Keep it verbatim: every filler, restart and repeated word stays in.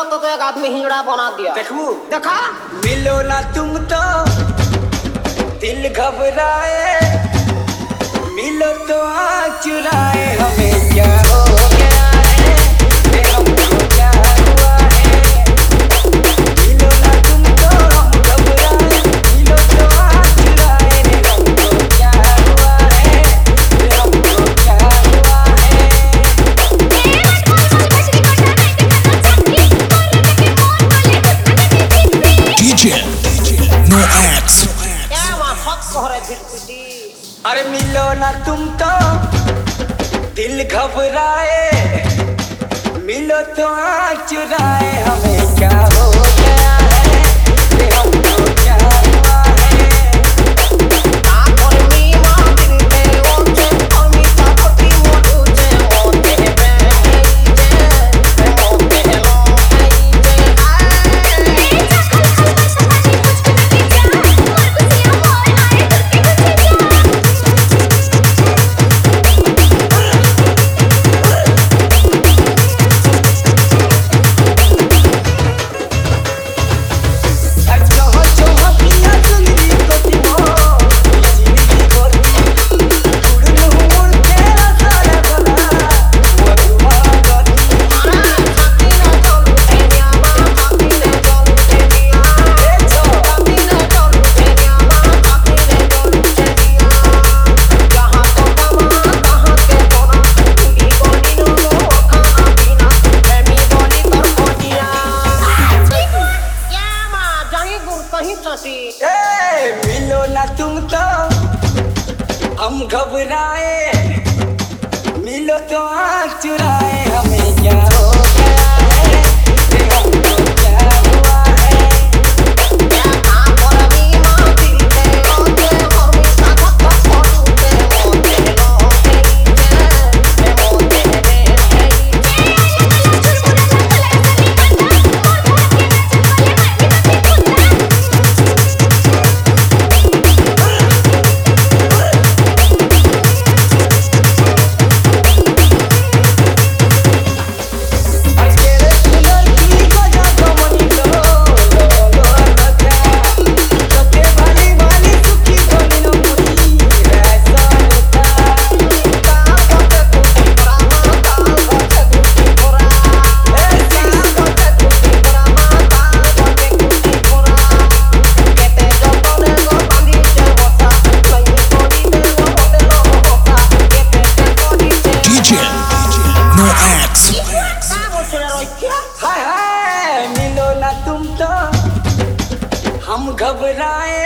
तो, तो एक आदमी हिंगड़ा बना दिया। देखू देखा मिलो ना तुम तो दिल घबराए, मिलो तो आँख चुराए, हमें क्या हो गया है, ये हमको क्या हुआ है। मिलो ना तुम तो हम घबराए, मिलो तो आँख चुराए, ये हमको क्या हुआ है, ये हमको क्या हुआ है। D J No Ads. क्या वहाँ फक कोहरे भिड़पिटी। अरे मिलो ना तुम तो दिल घबराए, मिलो तो आँख चुराए, हमें क्या हो गया है, ये हमको क्या हुआ है। ना कर्मी माँ दिल के ओचे, कर्मी सा पति मोडूचे, मोते बेईजे, मोते लोईजे, ए, मिलो ना तुम तो हम घबराए, मिलो तो आँख चुराए, हमें क्या हो गया है, ये हमको क्या हुआ है। ना कर्मी माँ दिल के ओचे, कर्मी सा पति मोडूचे, मोते लोईजे, मोते No Ads. हाय हाय मिलो ना तुम तो हम घबराए,